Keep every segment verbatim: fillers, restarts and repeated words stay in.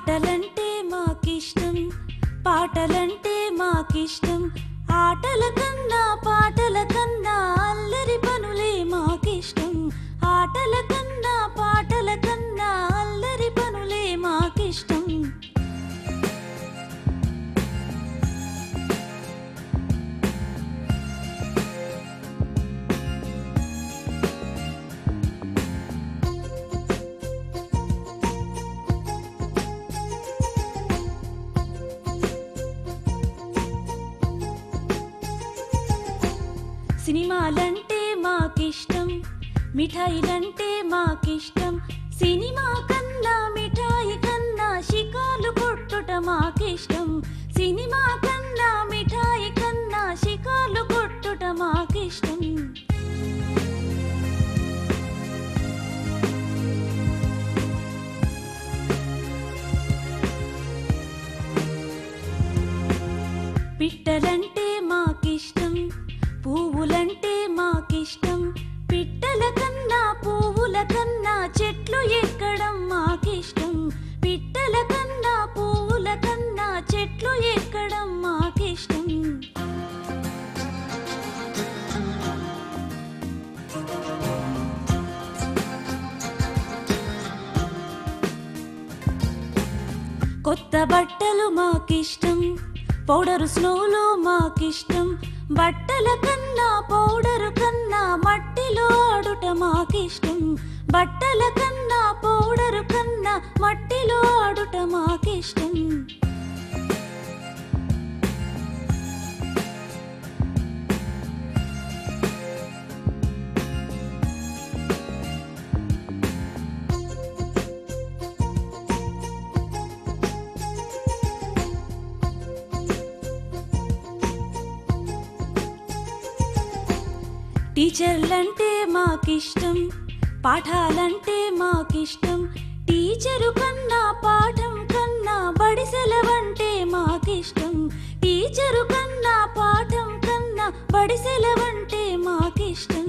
ఆటలంటే మాకిష్టం, పాటలంటే మాకిష్టం. ఆటల కన్నా పాటల కన్నా అల్లరి పనులే మాకిష్టం. ఆటల కన్నా పాటల కన్నా అల్లరి పనులే మాకిష్టం. సినిమాలంటే మాకిష్టం, మిఠాయిలంటే మాకిష్టం. సినిమా కన్నా మిఠాయి కన్నా షికాలు కొట్టుట మాకిష్టం. సినిమా కన్నా మిఠాయి కన్నా షికాలు కొట్టుట మాకిష్టం. పిట్టలంటే మాకిష్టం, పువ్వులంటే మాకిష్టం. పిట్టల కన్నా పువ్వుల కన్నా చెట్లు ఎక్కడం మాకిష్టం. పిట్టల కన్నా పువ్వుల కన్నా చెట్లు ఎక్కడం మాకిష్టం. కొత్త బట్టలు మాకిష్టం, పౌడరు స్నోలు మాకిష్టం. బట్టల కన్నా పౌడరు కన్నా మట్టిలో ఆడుట మాకిష్టం. బట్టల కన్నా పౌడరు కన్నా మట్టిలో ఆడుట మాకిష్టం. టీచర్లంటే మాకిష్టం, పాఠాలంటే మాకిష్టం. టీచరు కన్నా పాఠం కన్నా బడి సెలవంటే మాకిష్టం. టీచరు కన్నా పాఠం కన్నా బడి సెలవంటే మాకిష్టం.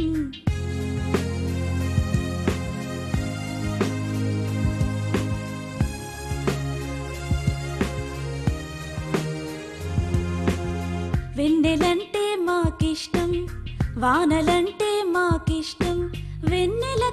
వెన్నెలంటే మాకిష్టం, వానలంటే మాకిష్టం. వెన్నెల